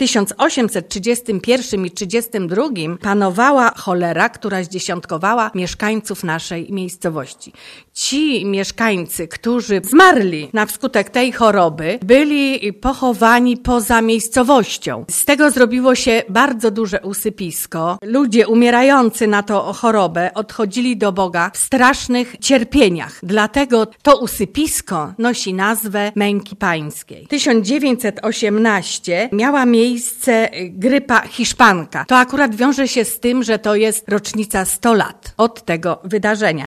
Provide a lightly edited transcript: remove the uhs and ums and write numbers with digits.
1831 i 32 panowała cholera, która zdziesiątkowała mieszkańców naszej miejscowości. Ci mieszkańcy, którzy zmarli na skutek tej choroby, byli pochowani poza miejscowością. Z tego zrobiło się bardzo duże usypisko. Ludzie umierający na tą chorobę odchodzili do Boga w strasznych cierpieniach. Dlatego to usypisko nosi nazwę Męki Pańskiej. W 1918 miała miejsce grypa hiszpanka. To akurat wiąże się z tym, że to jest rocznica 100 lat od tego wydarzenia.